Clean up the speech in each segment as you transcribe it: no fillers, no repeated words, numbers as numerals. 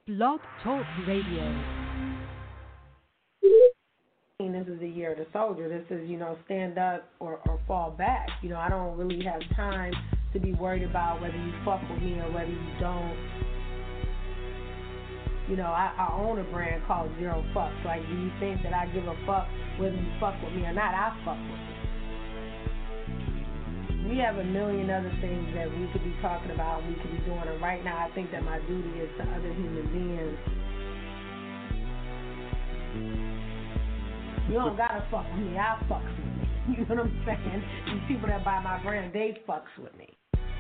Blog Talk Radio. This is the year of the soldier. This is, stand up or fall back. I don't really have time to be worried about whether you fuck with me or whether you don't. I own a brand called Zero Fucks. Like, do you think that I give a fuck whether you fuck with me or not? I fuck with you. We have a million other things that we could be talking about and we could be doing. And right now, I think that my duty is to other human beings. You don't gotta fuck with me, I fucks with me. You know what I'm saying? These people that buy my brand, they fucks with me.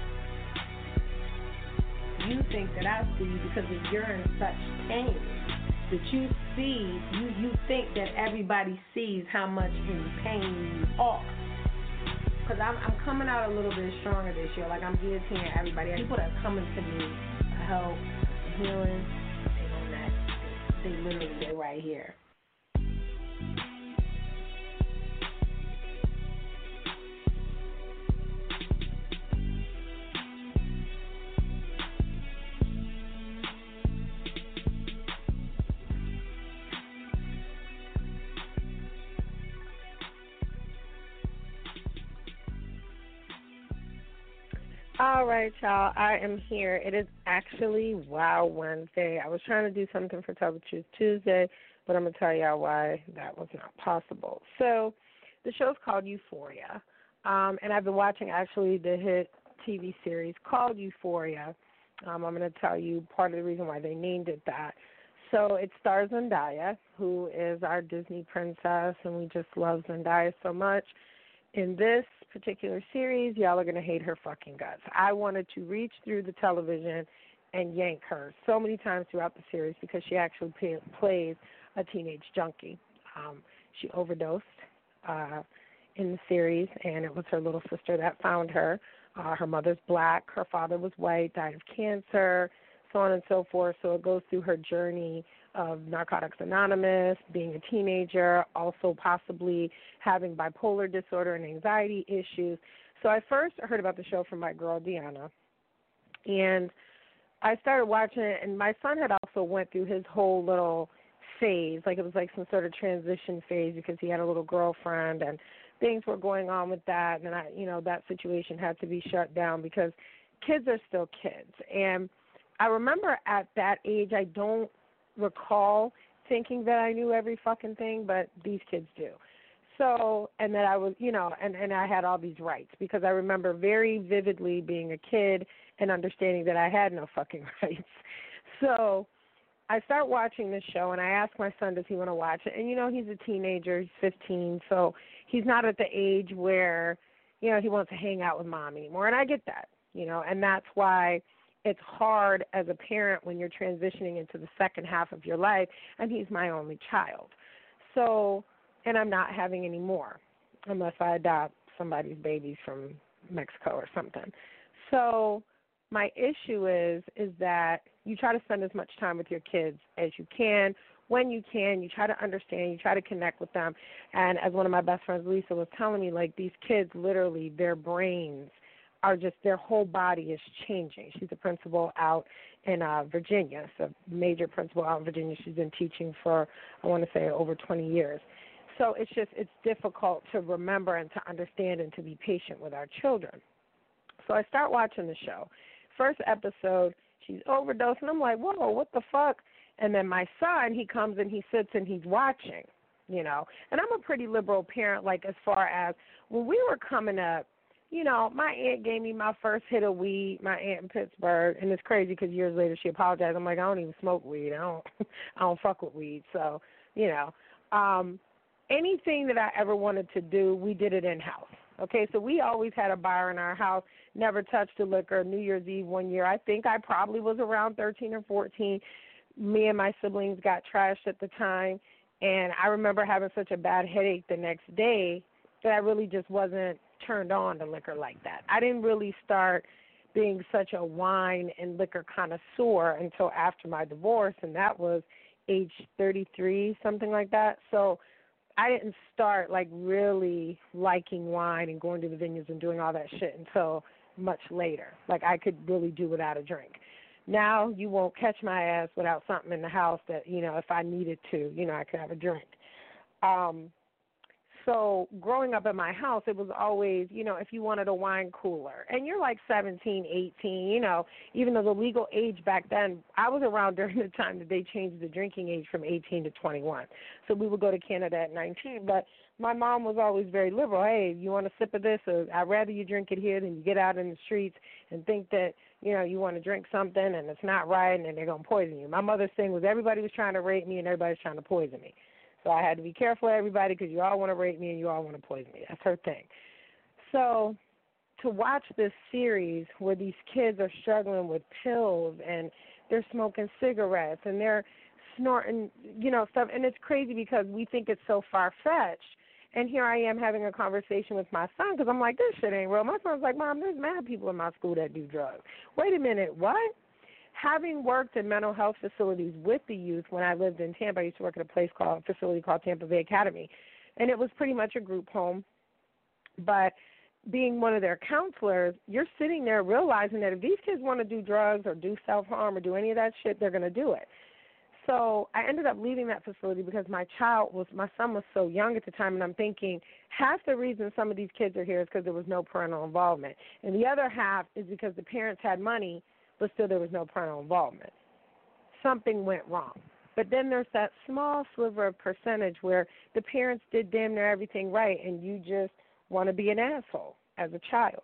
You think that I see you because if you're in such pain that you see, you think that everybody sees how much in pain you are. Because I'm coming out a little bit stronger this year. Like, I'm guillotining everybody. People that are coming to me for help, for healing, they don't that. They literally, they right here. All right, y'all. I am here. It is actually Wow Wednesday. I was trying to do something for Tell the Truth Tuesday, but I'm going to tell y'all why that was not possible. So the show's called Euphoria, and I've been watching actually the hit TV series called Euphoria. I'm going to tell you part of the reason why they named it that. So it stars Zendaya, who is our Disney princess, and we just love Zendaya so much. In this particular series, y'all are going to hate her fucking guts. I wanted to reach through the television and yank her so many times throughout the series because she actually plays a teenage junkie. She overdosed in the series, and it was her little sister that found her. Her mother's black, her father was white, died of cancer, so on and so forth. So it goes through her journey of Narcotics Anonymous, being a teenager, also possibly having bipolar disorder and anxiety issues. So I first heard about the show from my girl, Deanna, and I started watching it, and my son had also went through his whole little phase, like it was like some sort of transition phase because he had a little girlfriend, and things were going on with that, and that situation had to be shut down because kids are still kids. And I remember at that age, I don't recall thinking that I knew every fucking thing, but these kids do. So, and that I was, and I had all these rights because I remember very vividly being a kid and understanding that I had no fucking rights. So I start watching this show, and I ask my son, does he want to watch it? And, he's a teenager, he's 15, so he's not at the age where, he wants to hang out with mom anymore, and I get that, and that's why it's hard as a parent when you're transitioning into the second half of your life, and he's my only child. So, and I'm not having any more unless I adopt somebody's babies from Mexico or something. So my issue is that you try to spend as much time with your kids as you can. When you can, you try to understand, you try to connect with them. And as one of my best friends, Lisa, was telling me, like, these kids, literally, their brains are just, their whole body is changing. She's a principal out in Virginia, so major principal out in Virginia. She's been teaching for, I want to say, over 20 years. So it's difficult to remember and to understand and to be patient with our children. So I start watching the show. First episode, she's overdosed, and I'm like, whoa, what the fuck? And then my son, he comes and he sits and he's watching, And I'm a pretty liberal parent, like as far as when we were coming up, my aunt gave me my first hit of weed, my aunt in Pittsburgh, and it's crazy because years later she apologized. I'm like, I don't even smoke weed. I don't fuck with weed. So, anything that I ever wanted to do, we did it in-house. Okay, so we always had a bar in our house, never touched the liquor. New Year's Eve one year, I think I probably was around 13 or 14. Me and my siblings got trashed at the time, and I remember having such a bad headache the next day that I really just wasn't turned on to liquor like that. I didn't really start being such a wine and liquor connoisseur until after my divorce, and that was age 33, something like that. So I didn't start, like, really liking wine and going to the vineyards and doing all that shit until much later. Like, I could really do without a drink. Now you won't catch my ass without something in the house that, if I needed to, I could have a drink. So growing up in my house, it was always, if you wanted a wine cooler, and you're like 17, 18, even though the legal age back then, I was around during the time that they changed the drinking age from 18 to 21. So we would go to Canada at 19, but my mom was always very liberal. Hey, you want a sip of this? Or I'd rather you drink it here than you get out in the streets and think that, you want to drink something and it's not right and they're going to poison you. My mother's thing was everybody was trying to rape me and everybody's trying to poison me. So I had to be careful of everybody because you all want to rape me and you all want to poison me. That's her thing. So to watch this series where these kids are struggling with pills and they're smoking cigarettes and they're snorting, stuff, and it's crazy because we think it's so far-fetched. And here I am having a conversation with my son because I'm like, this shit ain't real. My son's like, Mom, there's mad people in my school that do drugs. Wait a minute, what? Having worked in mental health facilities with the youth when I lived in Tampa, I used to work at a facility called Tampa Bay Academy, and it was pretty much a group home. But being one of their counselors, you're sitting there realizing that if these kids want to do drugs or do self-harm or do any of that shit, they're going to do it. So I ended up leaving that facility because my son was so young at the time, and I'm thinking half the reason some of these kids are here is because there was no parental involvement, and the other half is because the parents had money, but still there was no parental involvement. Something went wrong. But then there's that small sliver of percentage where the parents did damn near everything right, and you just want to be an asshole as a child.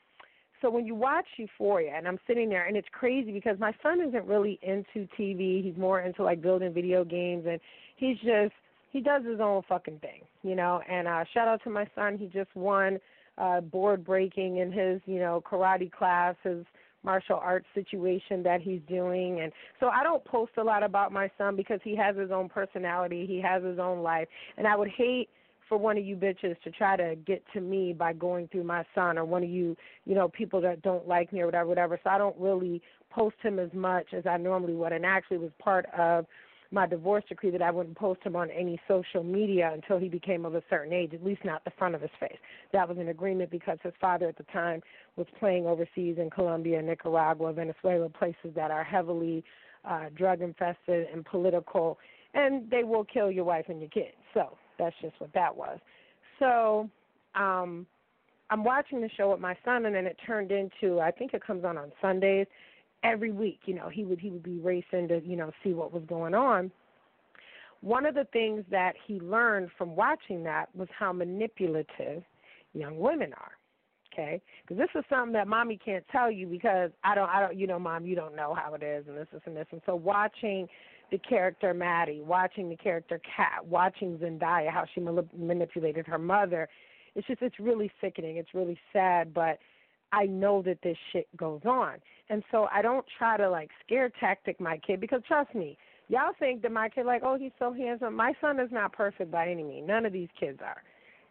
So when you watch Euphoria, and I'm sitting there, and it's crazy because my son isn't really into TV. He's more into, like, building video games, and he does his own fucking thing, And shout out to my son. He just won board breaking in his, karate class, his martial arts situation that he's doing. And so I don't post a lot about my son because he has his own personality, he has his own life, and I would hate for one of you bitches to try to get to me by going through my son, or one of you, people that don't like me or whatever. So I don't really post him as much as I normally would, and actually it was part of my divorce decree that I wouldn't post him on any social media until he became of a certain age, at least not the front of his face. That was an agreement because his father at the time was playing overseas in Colombia, Nicaragua, Venezuela, places that are heavily drug-infested and political, and they will kill your wife and your kids. So that's just what that was. So I'm watching the show with my son, and then it turned into, I think it comes on Sundays, every week, he would be racing to, see what was going on. One of the things that he learned from watching that was how manipulative young women are, okay? Because this is something that mommy can't tell you because I don't, Mom, you don't know how it is and this and this. And so watching the character Maddie, watching the character Kat, watching Zendaya, how she manipulated her mother, it's really sickening. It's really sad, but I know that this shit goes on. And so I don't try to, scare tactic my kid because, trust me, y'all think that my kid, he's so handsome. My son is not perfect by any means. None of these kids are,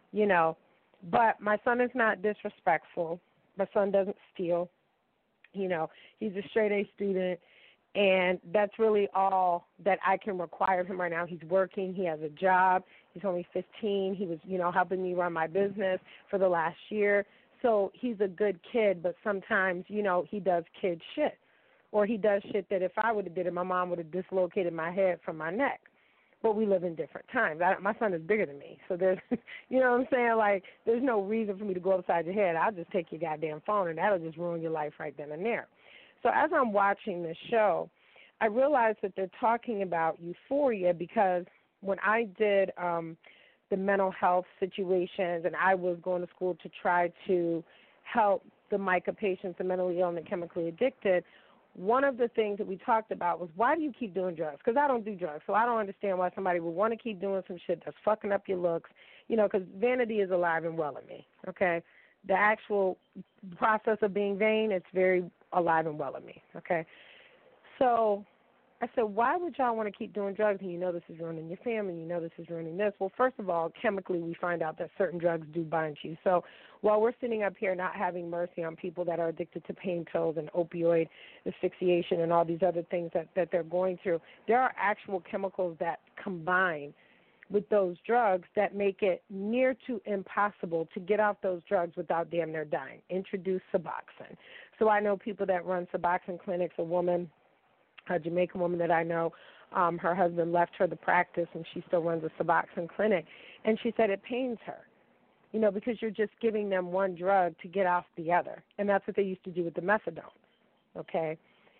But my son is not disrespectful. My son doesn't steal. He's a straight-A student, and that's really all that I can require of him right now. He's working. He has a job. He's only 15. He was, helping me run my business for the last year. So he's a good kid, but sometimes, he does kid shit. Or he does shit that if I would have did it, my mom would have dislocated my head from my neck. But we live in different times. My son is bigger than me. So there's, you know what I'm saying? There's no reason for me to go upside your head. I'll just take your goddamn phone, and that'll just ruin your life right then and there. So as I'm watching this show, I realized that they're talking about Euphoria because when I did the mental health situations, and I was going to school to try to help the MICA patients, the mentally ill and the chemically addicted, one of the things that we talked about was, why do you keep doing drugs? Because I don't do drugs, so I don't understand why somebody would want to keep doing some shit that's fucking up your looks, because vanity is alive and well in me, okay? The actual process of being vain, it's very alive and well in me, okay? So I said, why would y'all want to keep doing drugs and this is ruining your family, this is ruining this? Well, first of all, chemically we find out that certain drugs do bind you. So while we're sitting up here not having mercy on people that are addicted to pain pills and opioid asphyxiation and all these other things that they're going through, there are actual chemicals that combine with those drugs that make it near to impossible to get off those drugs without damn near dying. Introduce Suboxone. So I know people that run Suboxone clinics. A woman a Jamaican woman that I know. Her husband left her the practice, and she still runs a Suboxone clinic. And she said it pains her, because you're just giving them one drug to get off the other. And that's what they used to do with the methadone, okay?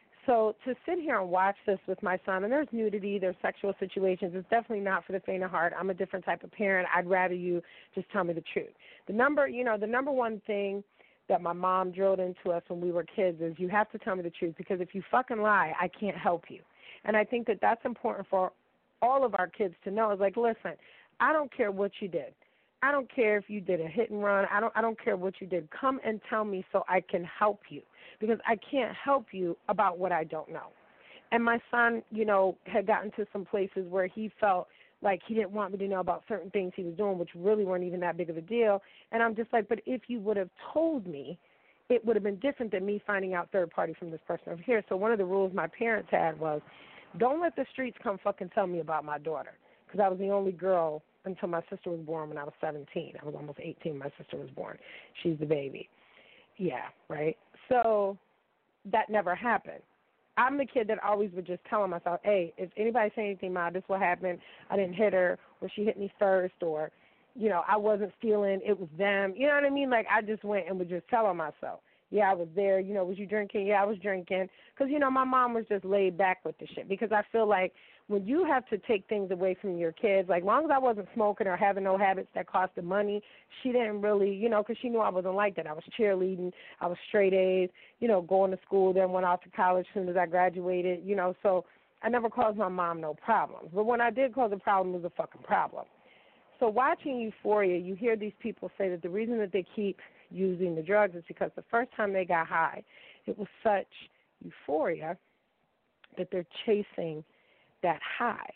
So to sit here and watch this with my son, and there's nudity, there's sexual situations, it's definitely not for the faint of heart. I'm a different type of parent. I'd rather you just tell me the truth. The number one thing that my mom drilled into us when we were kids is you have to tell me the truth, because if you fucking lie, I can't help you. And I think that that's important for all of our kids to know. Is like, listen, I don't care what you did. I don't care if you did a hit and run. I don't care what you did. Come and tell me so I can help you, because I can't help you about what I don't know. And my son, had gotten to some places where he felt like he didn't want me to know about certain things he was doing, which really weren't even that big of a deal. And I'm just like, but if you would have told me, it would have been different than me finding out third party from this person over here. So one of the rules my parents had was, don't let the streets come fucking tell me about my daughter, because I was the only girl until my sister was born when I was 17. I was almost 18 when my sister was born. She's the baby. Yeah, right? So that never happened. I'm the kid that always would just tell myself, hey, if anybody say anything, Ma, this what happened. I didn't hit her, or she hit me first, or, I wasn't stealing. It was them. You know what I mean? Like, I just went and would just tell myself. Yeah, I was there. Was you drinking? Yeah, I was drinking. Because, my mom was just laid back with the shit. Because I feel like when you have to take things away from your kids, like, long as I wasn't smoking or having no habits that costed money, she didn't really, because she knew I wasn't like that. I was cheerleading. I was straight A's, going to school, then went off to college as soon as I graduated, so I never caused my mom no problems. But when I did cause a problem, it was a fucking problem. So watching Euphoria, you hear these people say that the reason that they keep using the drugs is because the first time they got high, it was such euphoria that they're chasing that high.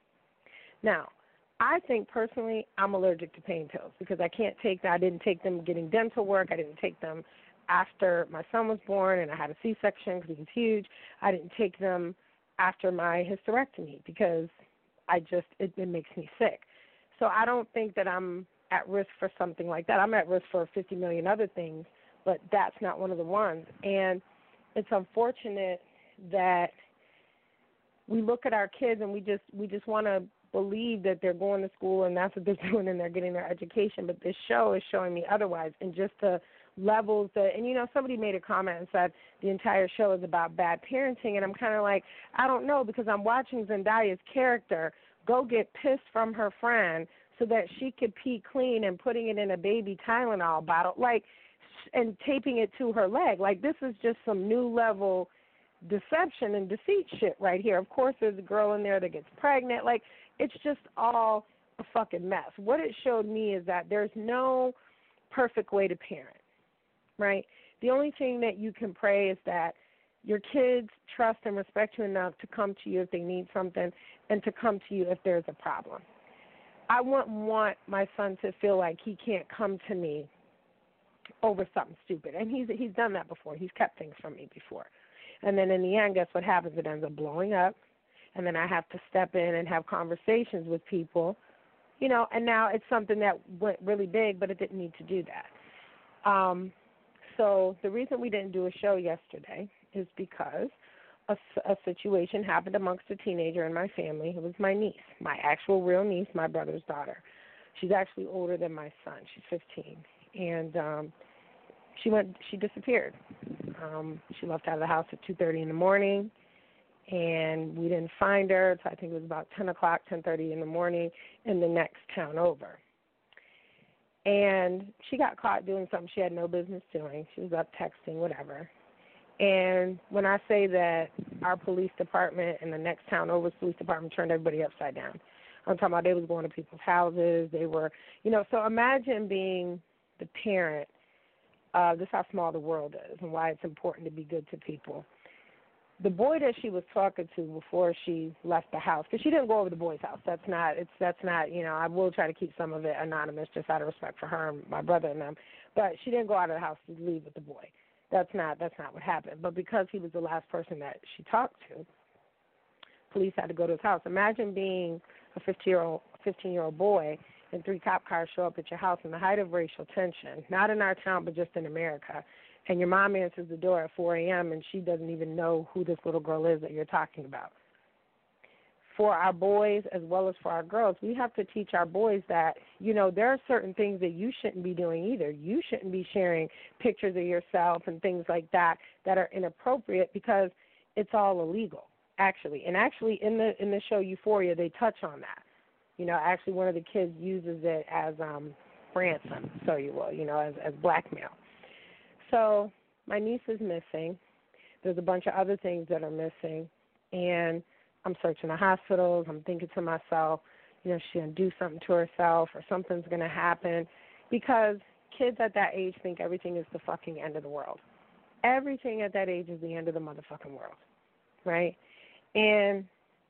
Now, I think personally I'm allergic to pain pills because I can't take that. I didn't take them getting dental work. I didn't take them after my son was born and I had a C-section because he was huge. I didn't take them after my hysterectomy because it makes me sick. So I don't think that I'm at risk for something like that. I'm at risk for 50 million other things, but that's not one of the ones. And it's unfortunate that we look at our kids and we just want to believe that they're going to school and that's what they're doing and they're getting their education. But this show is showing me otherwise, and just the levels that, and somebody made a comment and said the entire show is about bad parenting, and I'm kind of like, I don't know, because I'm watching Zendaya's character go get pissed from her friend so that she could pee clean and putting it in a baby Tylenol bottle, and taping it to her leg. Like, this is just some new level deception and deceit shit right here. Of course, there's a girl in there that gets pregnant. Like, it's just all a fucking mess. What it showed me is that there's no perfect way to parent, right? The only thing that you can pray is that your kids trust and respect you enough to come to you if they need something and to come to you if there's a problem. I wouldn't want my son to feel like he can't come to me over something stupid. And he's done that before. He's kept things from me before. And then in the end, guess what happens? It ends up blowing up. And then I have to step in and have conversations with people, and now it's something that went really big, but it didn't need to do that. So the reason we didn't do a show yesterday is because a situation happened amongst a teenager in my family. It was my niece, my actual real niece, my brother's daughter. She's actually older than my son. She's 15. And she disappeared. She left out of the house at 2:30 in the morning, and we didn't find her. So I think it was about 10 o'clock, 10:30 in the morning in the next town over. And she got caught doing something she had no business doing. She was up texting, whatever. And when I say that our police department and the next town over's police department turned everybody upside down, I'm talking about they was going to people's houses. They were, so imagine being the parent. This is how small the world is and why it's important to be good to people. The boy that she was talking to before she left the house, because she didn't go over the boy's house. That's not, I will try to keep some of it anonymous just out of respect for her and my brother and them. But she didn't go out of the house to leave with the boy. That's not what happened. But because he was the last person that she talked to, police had to go to his house. Imagine being a 15-year-old boy and 3 cop cars show up at your house in the height of racial tension, not in our town but just in America, and your mom answers the door at 4 a.m. and she doesn't even know who this little girl is that you're talking about. For our boys as well as for our girls, we have to teach our boys that, there are certain things that you shouldn't be doing either. You shouldn't be sharing pictures of yourself and things like that are inappropriate because it's all illegal, actually. And actually in the show Euphoria, they touch on that. Actually one of the kids uses it as ransom, so you will, as blackmail. So my niece is missing. There's a bunch of other things that are missing, and I'm searching the hospitals. I'm thinking to myself, she's going to do something to herself or something's going to happen, because kids at that age think everything is the fucking end of the world. Everything at that age is the end of the motherfucking world, right? And,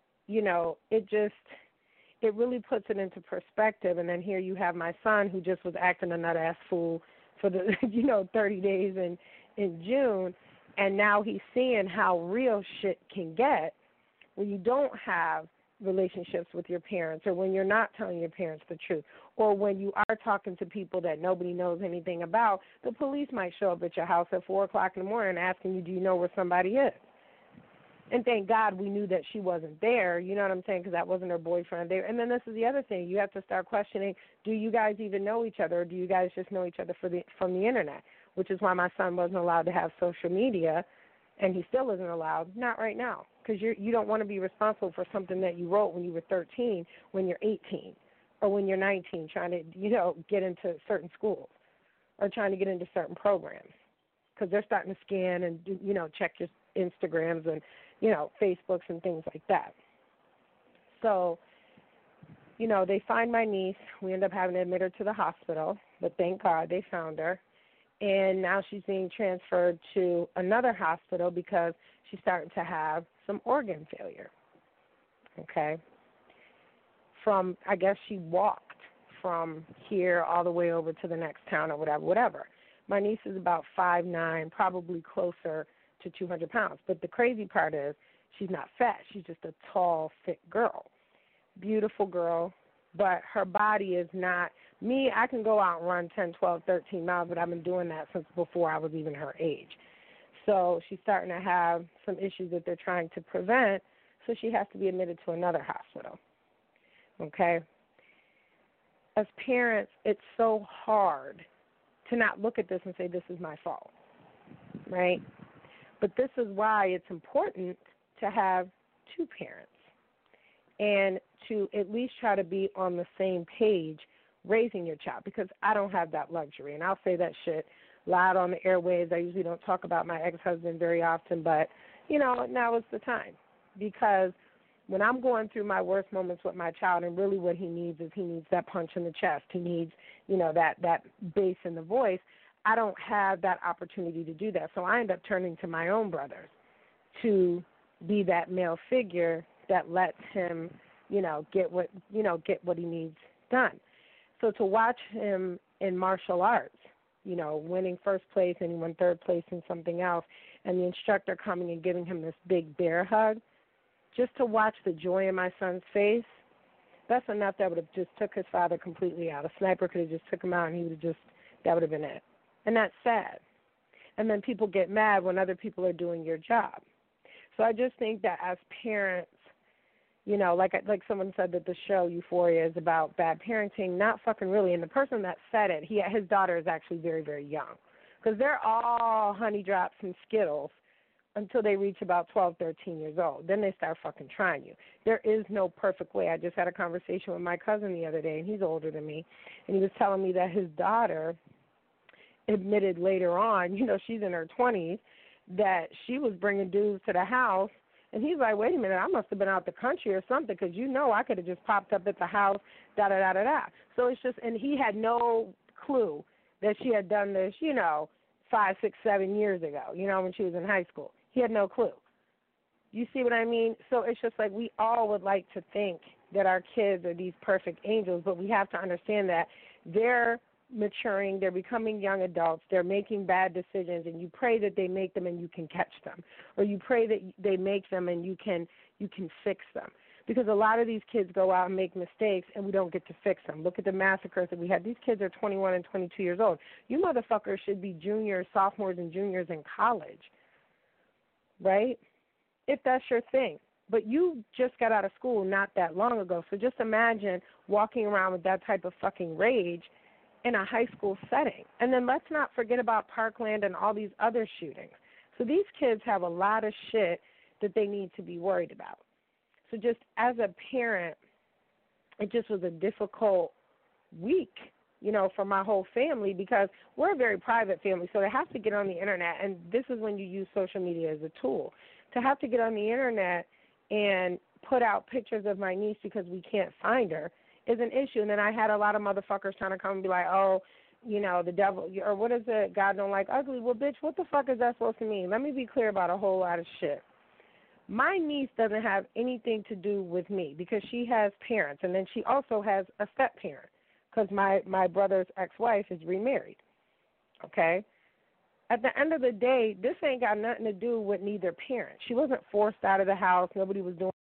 it really puts it into perspective. And then here you have my son who just was acting a nut-ass fool for the, 30 days in June, and now he's seeing how real shit can get when you don't have relationships with your parents, or when you're not telling your parents the truth, or when you are talking to people that nobody knows anything about. The police might show up at your house at 4 o'clock in the morning asking you, do you know where somebody is? And thank God we knew that she wasn't there, you know what I'm saying, because that wasn't her boyfriend there. And then this is the other thing. You have to start questioning, do you guys even know each other, or do you guys just know each other from the Internet, which is why my son wasn't allowed to have social media, and he still isn't allowed, not right now, because you don't want to be responsible for something that you wrote when you were 13, when you're 18, or when you're 19, trying to, get into certain schools or trying to get into certain programs, because they're starting to scan and, check your Instagrams and, Facebooks and things like that. So, they find my niece. We end up having to admit her to the hospital, but thank God they found her. And now she's being transferred to another hospital because she's starting to have some organ failure. Okay? I guess she walked from here all the way over to the next town or whatever. My niece is about 5'9", probably closer to 200 pounds. But the crazy part is she's not fat. She's just a tall, thick girl. Beautiful girl. But her body is not me. I can go out and run 10, 12, 13 miles, but I've been doing that since before I was even her age. So she's starting to have some issues that they're trying to prevent, so she has to be admitted to another hospital. Okay? As parents, it's so hard to not look at this and say, this is my fault, right? But this is why it's important to have two parents and to at least try to be on the same page raising your child, because I don't have that luxury. And I'll say that shit loud on the airwaves. I usually don't talk about my ex-husband very often, but, now is the time. Because when I'm going through my worst moments with my child, and really what he needs is he needs that punch in the chest. He needs, that bass in the voice. I don't have that opportunity to do that. So I end up turning to my own brothers to be that male figure that lets him, get what he needs done. So to watch him in martial arts, winning first place and he won third place in something else, and the instructor coming and giving him this big bear hug, just to watch the joy in my son's face, that's enough that would have just took his father completely out. A sniper could have just took him out and that would have been it. And that's sad. And then people get mad when other people are doing your job. So I just think that as parents, like someone said that the show Euphoria is about bad parenting, not fucking really. And the person that said it, his daughter is actually very, very young, because they're all honey drops and Skittles until they reach about 12, 13 years old. Then they start fucking trying you. There is no perfect way. I just had a conversation with my cousin the other day, and he's older than me, and he was telling me that his daughter admitted later on, she's in her 20s, that she was bringing dudes to the house. And he's like, wait a minute, I must have been out the country or something, because I could have just popped up at the house, da-da-da-da-da. So it's just, and he had no clue that she had done this, 5, 6, 7 years ago, when she was in high school. He had no clue. You see what I mean? So it's just like we all would like to think that our kids are these perfect angels, but we have to understand that they're maturing, they're becoming young adults, they're making bad decisions, and you pray that they make them and you can catch them, or you pray that they make them and you can fix them. Because a lot of these kids go out and make mistakes and we don't get to fix them. Look at the massacres that we had. These kids are 21 and 22 years old. You motherfuckers should be juniors, sophomores, and juniors in college, right? If that's your thing. But you just got out of school not that long ago, so just imagine walking around with that type of fucking rage in a high school setting. And then let's not forget about Parkland and all these other shootings. So these kids have a lot of shit that they need to be worried about. So just as a parent, it just was a difficult week, for my whole family, because we're a very private family, so to have to get on the internet, and this is when you use social media as a tool, to have to get on the internet and put out pictures of my niece because we can't find her is an issue. And then I had a lot of motherfuckers trying to come and be like, oh, the devil, or what is it, God don't like ugly. Well, bitch, what the fuck is that supposed to mean? Let me be clear about a whole lot of shit. My niece doesn't have anything to do with me because she has parents, and then she also has a step-parent because my brother's ex-wife is remarried, okay? At the end of the day, this ain't got nothing to do with neither parent. She wasn't forced out of the house. Nobody was doing.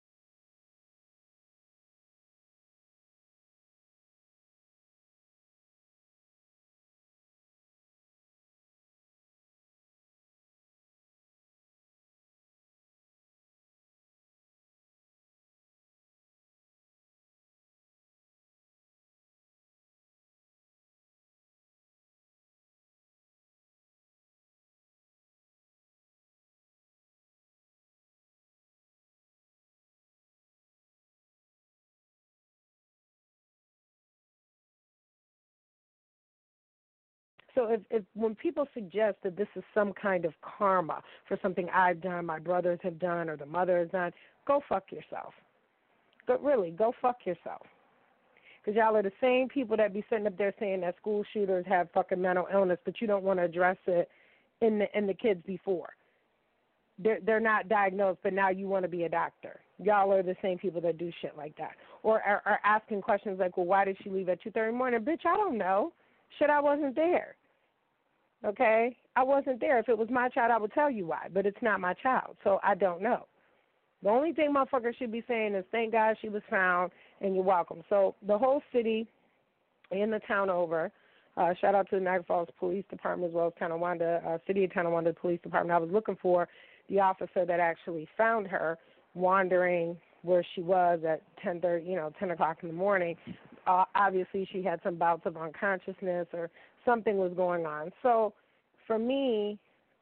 So if when people suggest that this is some kind of karma for something I've done, my brothers have done, or the mother has done, go fuck yourself. But really, go fuck yourself. Because y'all are the same people that be sitting up there saying that school shooters have fucking mental illness, but you don't want to address it in the kids before. They're not diagnosed, but now you want to be a doctor. Y'all are the same people that do shit like that. Or are asking questions like, well, why did she leave at 2:30 in the morning? Bitch, I don't know. Shit, I wasn't there. Okay? I wasn't there. If it was my child, I would tell you why, but it's not my child, so I don't know. The only thing motherfuckers should be saying is, thank God she was found, and you're welcome. So the whole city and the town over, shout out to the Niagara Falls Police Department as well as Tonawanda, City of Tonawanda Police Department. I was looking for the officer that actually found her wandering where she was at 10 o'clock in the morning. Obviously, she had some bouts of unconsciousness or something was going on. So for me,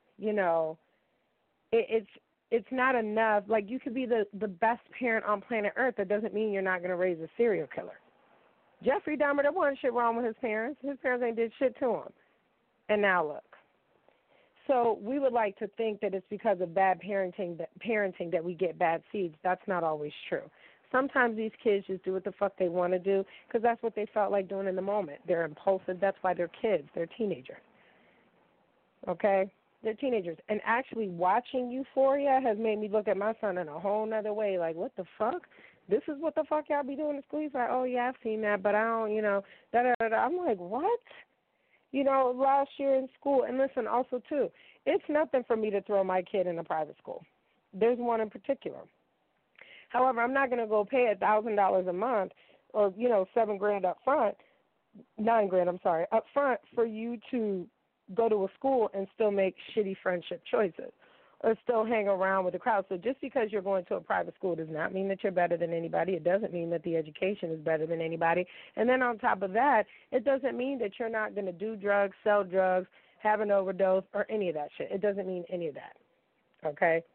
it's not enough. Like, you could be the best parent on planet Earth. That doesn't mean you're not going to raise a serial killer. Jeffrey Dahmer, there wasn't shit wrong with his parents. His parents ain't did shit to him. And now look. So we would like to think that it's because of bad parenting that we get bad seeds. That's not always true. Sometimes these kids just do what the fuck they want to do because that's what they felt like doing in the moment. They're impulsive. That's why they're kids. They're teenagers. Okay? They're teenagers. And actually watching Euphoria has made me look at my son in a whole nother way. Like, what the fuck? This is what the fuck y'all be doing in school? He's like, oh, yeah, I've seen that, but I don't, da-da-da-da. I'm like, what? Last year in school. And listen, also, too, it's nothing for me to throw my kid in a private school. There's one in particular. However, I'm not going to go pay $1,000 a month or, $7,000 up front, $9,000, I'm sorry, up front for you to go to a school and still make shitty friendship choices or still hang around with the crowd. So just because you're going to a private school does not mean that you're better than anybody. It doesn't mean that the education is better than anybody. And then on top of that, it doesn't mean that you're not going to do drugs, sell drugs, have an overdose, or any of that shit. It doesn't mean any of that. Okay?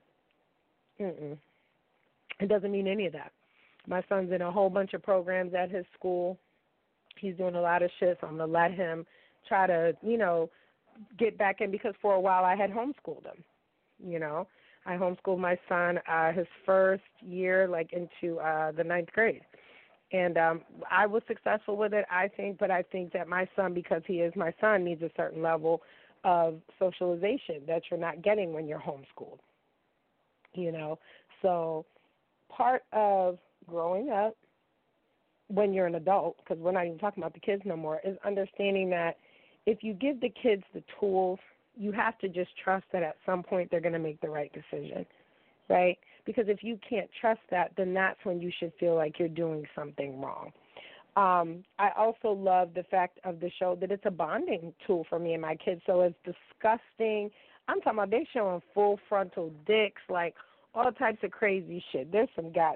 It doesn't mean any of that. My son's in a whole bunch of programs at his school. He's doing a lot of shit, so I'm going to let him try to, get back in because for a while I had homeschooled him. I homeschooled my son his first year, into the 9th grade. And I was successful with it, I think, but I think that my son, because he is my son, needs a certain level of socialization that you're not getting when you're homeschooled. So part of growing up when you're an adult, because we're not even talking about the kids no more, is understanding that if you give the kids the tools, you have to just trust that at some point they're going to make the right decision, right? Because if you can't trust that, then that's when you should feel like you're doing something wrong. I also love the fact of the show that it's a bonding tool for me and my kids. So as disgusting, I'm talking about they showing full frontal dicks, like all types of crazy shit. There's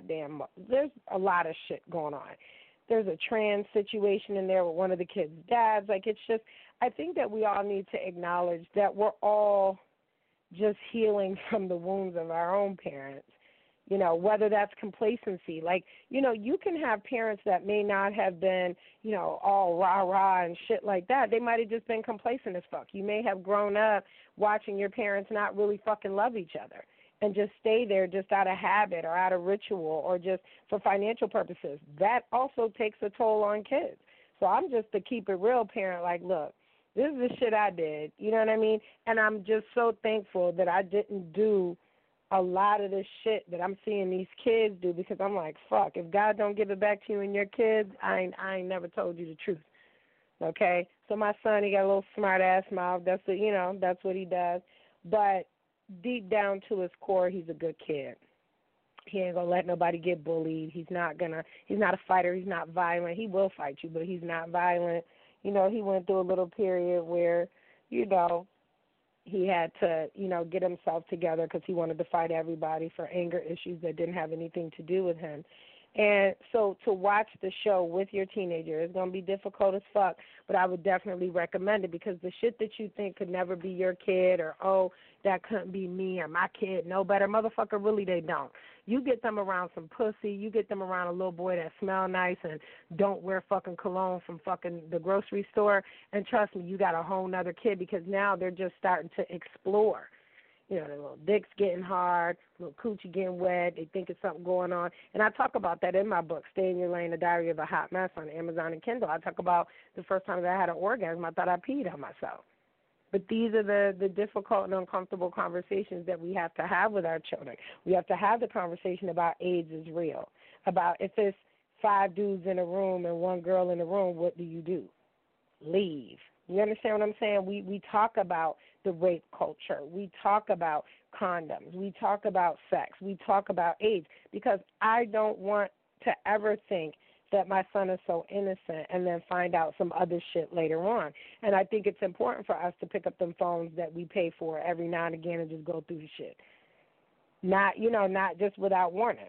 a lot of shit going on. There's a trans situation in there with one of the kids' dads. Like, it's just, I think that we all need to acknowledge that we're all just healing from the wounds of our own parents. You know, whether that's complacency. Like, you know, you can have parents that may not have been, you know, all rah-rah and shit like that. They might have just been complacent as fuck. You may have grown up watching your parents not really fucking love each other and just stay there just out of habit or out of ritual or just for financial purposes. That also takes a toll on kids. So I'm just the keep it real parent, like, look, this is the shit I did. You know what I mean? And I'm just so thankful that I didn't do a lot of this shit that I'm seeing these kids do, because I'm like, fuck, if God don't give it back to you and your kids, I ain't never told you the truth. Okay? So my son, he got a little smart ass mouth. That's what, you know, that's what he does. But deep down to his core, he's a good kid. He ain't gonna let nobody get bullied. He's not a fighter, he's not violent. He will fight you, but he's not violent. You know, he went through a little period where, you know, he had to, you know, get himself together because he wanted to fight everybody for anger issues that didn't have anything to do with him. And so to watch the show with your teenager is going to be difficult as fuck, but I would definitely recommend it, because the shit that you think could never be your kid, or, oh, that couldn't be me or my kid, no better, motherfucker, really they don't. You get them around some pussy, you get them around a little boy that smell nice and don't wear fucking cologne from fucking the grocery store, and trust me, you got a whole nother kid, because now they're just starting to explore. You know, their little dicks getting hard, little coochie getting wet, they think it's something going on. And I talk about that in my book, Stay in Your Lane, The Diary of a Hot Mess, on Amazon and Kindle. I talk about the first time that I had an orgasm, I thought I peed on myself. But these are the difficult and uncomfortable conversations that we have to have with our children. We have to have the conversation about AIDS is real, about if it's 5 dudes in a room and 1 girl in the room, what do? Leave. You understand what I'm saying? We talk about the rape culture. We talk about condoms. We talk about sex. We talk about AIDS, because I don't want to ever think that my son is so innocent and then find out some other shit later on. And I think it's important for us to pick up them phones that we pay for every now and again and just go through the shit. Not just without warning.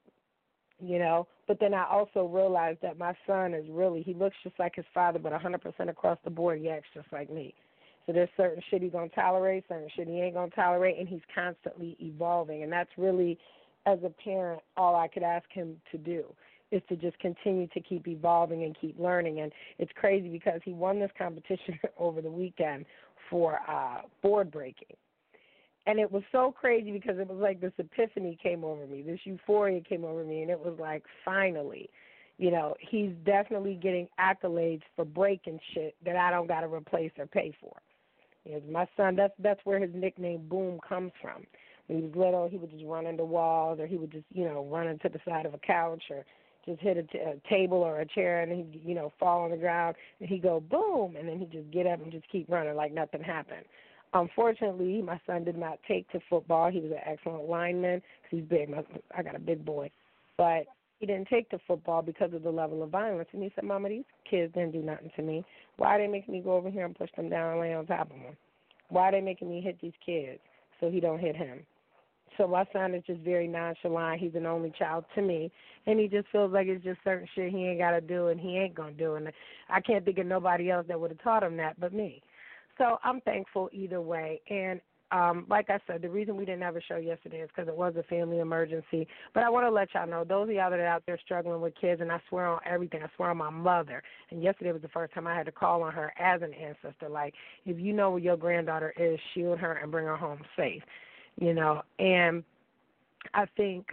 You know, but then I also realized that my son is really, he looks just like his father, but 100% across the board, he acts just like me. So there's certain shit he's going to tolerate, certain shit he ain't going to tolerate, and he's constantly evolving. And that's really, as a parent, all I could ask him to do, is to just continue to keep evolving and keep learning. And it's crazy because he won this competition over the weekend for board breaking. And it was so crazy because it was like this epiphany came over me, this euphoria came over me, and it was like, finally, you know, he's definitely getting accolades for breaking shit that I don't got to replace or pay for. You know, my son, that's where his nickname Boom comes from. When he was little, he would just run into walls, or he would just, you know, run into the side of a couch, or just hit a table or a chair, and he'd, you know, fall on the ground, and he'd go boom, and then he'd just get up and just keep running like nothing happened. Unfortunately, my son did not take to football. He was an excellent lineman because he's big. I got a big boy. But he didn't take to football because of the level of violence. And he said, Mama, these kids didn't do nothing to me. Why are they making me go over here and push them down and lay on top of them? Why are they making me hit these kids so he don't hit him? So my son is just very nonchalant. He's an only child to me. And he just feels like it's just certain shit he ain't got to do and he ain't going to do. And I can't think of nobody else that would have taught him that but me. So I'm thankful either way. And like I said, the reason we didn't have a show yesterday is because it was a family emergency. But I want to let y'all know, those of y'all that are out there struggling with kids, and I swear on everything, I swear on my mother, and yesterday was the first time I had to call on her as an ancestor. Like, if you know where your granddaughter is, shield her and bring her home safe, you know. And I think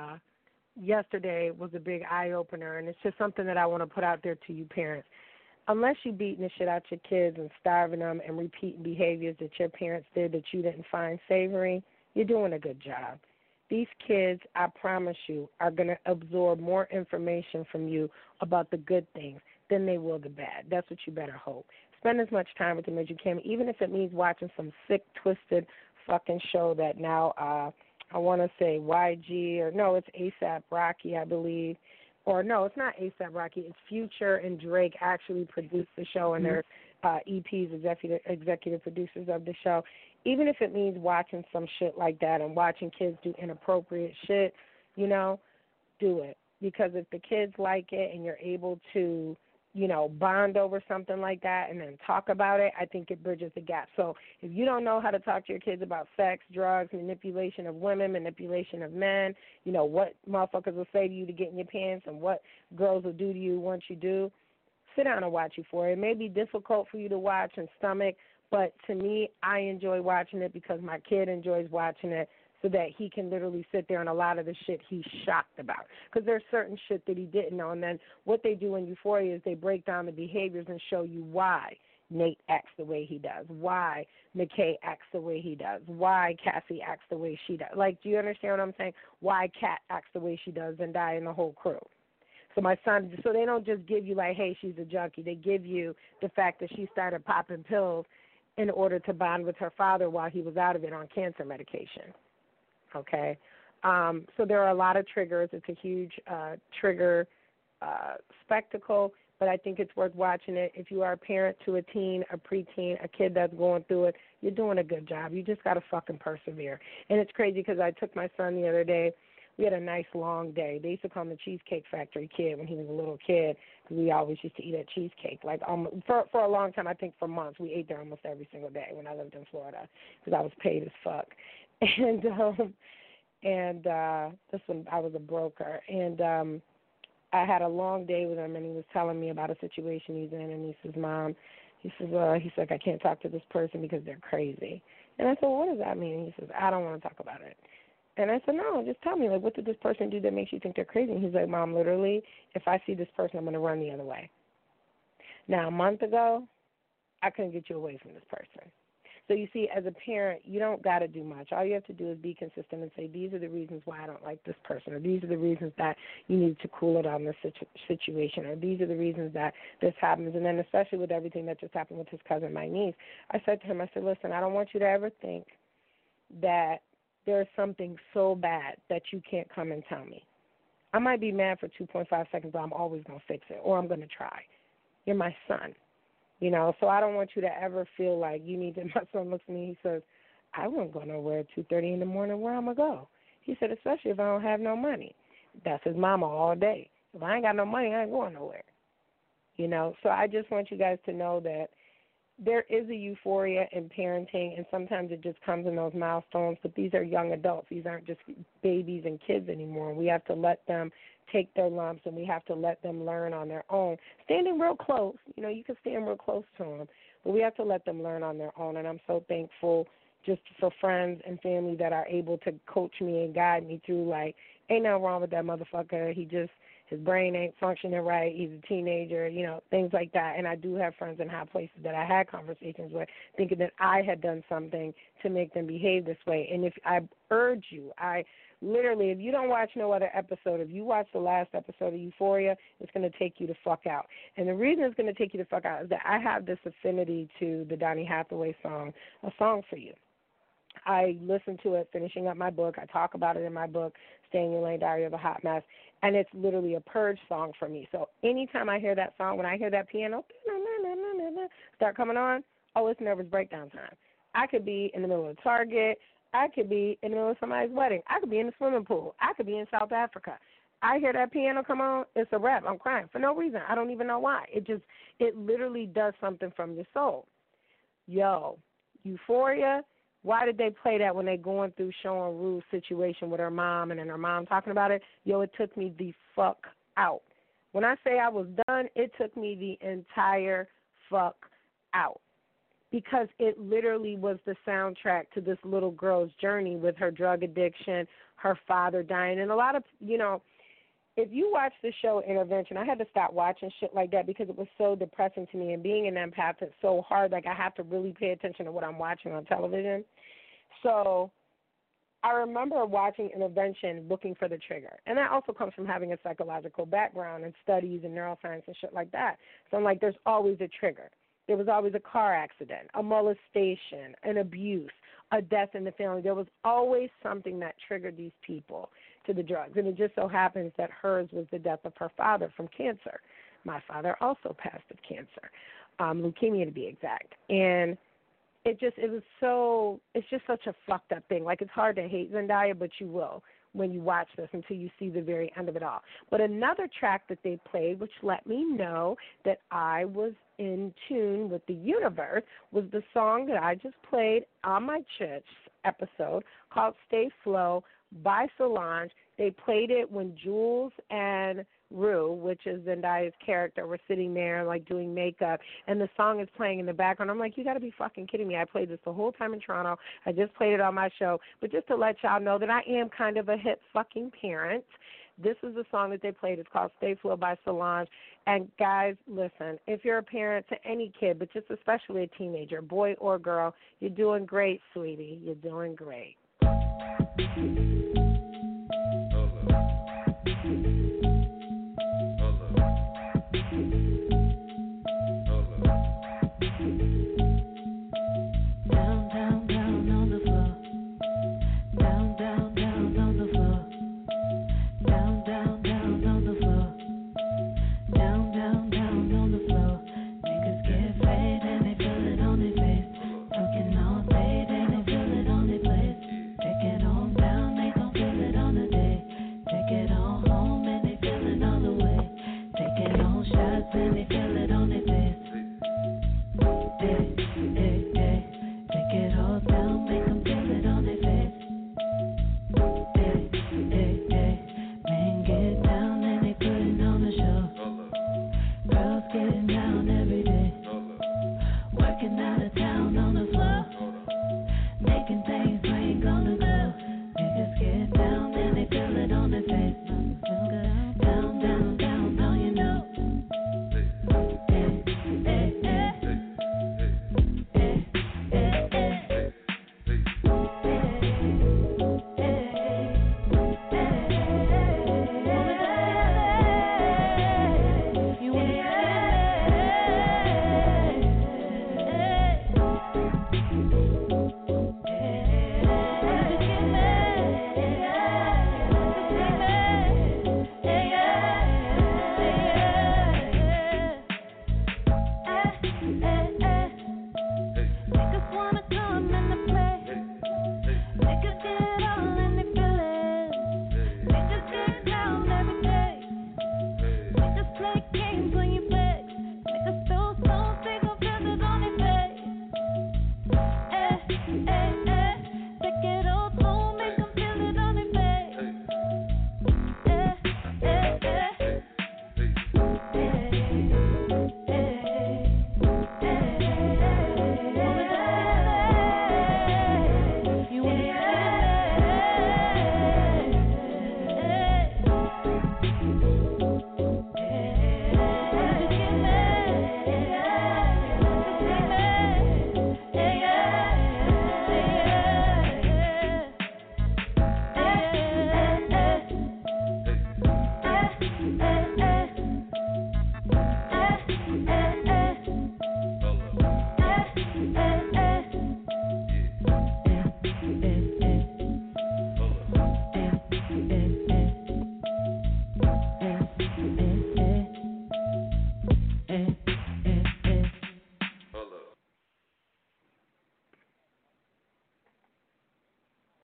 yesterday was a big eye-opener, and it's just something that I want to put out there to you parents. Unless you're beating the shit out your kids and starving them and repeating behaviors that your parents did that you didn't find savory, you're doing a good job. these kids, I promise you, are going to absorb more information from you about the good things than they will the bad. That's what you better hope. Spend as much time with them as you can, even if it means watching some sick, twisted fucking show that now, I want to say YG, or no, it's A$AP Rocky, I believe. Or no, it's not A$AP Rocky. It's Future and Drake actually produced the show, and they're EPs, executive producers of the show. Even if it means watching some shit like that and watching kids do inappropriate shit, you know, do it. Because if the kids like it and you're able to, you know, bond over something like that and then talk about it, I think it bridges the gap. So if you don't know how to talk to your kids about sex, drugs, manipulation of women, manipulation of men, you know, what motherfuckers will say to you to get in your pants and what girls will do to you once you do, sit down and watch Euphoria. It may be difficult for you to watch and stomach, but to me, I enjoy watching it because my kid enjoys watching it, so that he can literally sit there and a lot of the shit he's shocked about. Because there's certain shit that he didn't know. And then what they do in Euphoria is they break down the behaviors and show you why Nate acts the way he does, why McKay acts the way he does, why Cassie acts the way she does. Like, do you understand what I'm saying? Why Kat acts the way she does and die in the whole crew. So my son, so they don't just give you like, hey, she's a junkie. They give you the fact that she started popping pills in order to bond with her father while he was out of it on cancer medication. Okay, so there are a lot of triggers. It's a huge trigger spectacle, but I think it's worth watching it. If you are a parent to a teen, a preteen, a kid that's going through it, you're doing a good job. You just got to fucking persevere. And it's crazy because I took my son the other day. We had a nice long day. They used to call him the Cheesecake Factory kid when he was a little kid because we always used to eat at cheesecake. Like for a long time, I think for months, we ate there almost every single day when I lived in Florida because I was paid as fuck. And this one, I was a broker, and I had a long day with him, and he was telling me about a situation he's in, and he says, Mom, he's like, I can't talk to this person because they're crazy. And I said, well, what does that mean? And he says, I don't want to talk about it. And I said, no, just tell me, like, what did this person do that makes you think they're crazy? And he's like, Mom, literally, if I see this person, I'm going to run the other way. Now, a month ago, I couldn't get you away from this person. So you see, as a parent, you don't got to do much. All you have to do is be consistent and say, these are the reasons why I don't like this person, or these are the reasons that you need to cool it on this situation, or these are the reasons that this happens. And then especially with everything that just happened with his cousin, my niece, I said to him, I said, listen, I don't want you to ever think that there's something so bad that you can't come and tell me. I might be mad for 2.5 seconds, but I'm always going to fix it, or I'm going to try. You're my son. You know, so I don't want you to ever feel like you need to. My son looks at me, he says, I wouldn't go nowhere at 2:30 in the morning. Where I'm going to go? He said, especially if I don't have no money. That's his mama all day. If I ain't got no money, I ain't going nowhere. You know, so I just want you guys to know that there is a euphoria in parenting, and sometimes it just comes in those milestones, but these are young adults. These aren't just babies and kids anymore. We have to let them take their lumps, and we have to let them learn on their own. Standing real close, you know, you can stand real close to them, but we have to let them learn on their own, and I'm so thankful just for friends and family that are able to coach me and guide me through, like, ain't nothing wrong with that motherfucker. His brain ain't functioning right. He's a teenager, you know, things like that. And I do have friends in high places that I had conversations with thinking that I had done something to make them behave this way. And if I urge you, literally, if you don't watch no other episode, if you watch the last episode of Euphoria, it's going to take you the fuck out. And the reason it's going to take you the fuck out is that I have this affinity to the Donny Hathaway song, A Song for You. I listened to it finishing up my book. I talk about it in my book, Stay in Your Lane, Diary of a Hot Mess, and it's literally a purge song for me. So anytime I hear that song, when I hear that piano start coming on, oh, it's nervous breakdown time. I could be in the middle of Target. I could be in the middle of somebody's wedding. I could be in the swimming pool. I could be in South Africa. I hear that piano come on, it's a wrap. I'm crying for no reason. I don't even know why. It literally does something from your soul. Yo, Euphoria. Why did they play that when they going through showing Rue's situation with her mom and then her mom talking about it? Yo, it took me the fuck out. When I say I was done, it took me the entire fuck out. Because it literally was the soundtrack to this little girl's journey with her drug addiction, her father dying. And a lot of, you know, if you watch the show Intervention, I had to stop watching shit like that because it was so depressing to me. And being an empath, it's so hard. Like, I have to really pay attention to what I'm watching on television. So I remember watching Intervention looking for the trigger. And that also comes from having a psychological background and studies in neuroscience and shit like that. So I'm like, there's always a trigger. There was always a car accident, a molestation, an abuse, a death in the family. There was always something that triggered these people to the drugs. And it just so happens that hers was the death of her father from cancer. My father also passed of cancer, leukemia to be exact. And it's just such a fucked up thing. Like, it's hard to hate Zendaya, but you will when you watch this until you see the very end of it all. But another track that they played, which let me know that I was in tune with the universe, was the song that I just played on my church episode called Stay Flow by Solange. They played it when Jules and Rue, which is Zendaya's character, were sitting there like doing makeup, and the song is playing in the background. I'm like, you got to be fucking kidding me. I played this the whole time in Toronto. I just played it on my show. But just to let y'all know that I am kind of a hip fucking parent, this is the song that they played. It's called Stay Flow by Solange. And guys, listen, if you're a parent to any kid, but just especially a teenager, boy or girl, you're doing great, sweetie. You're doing great.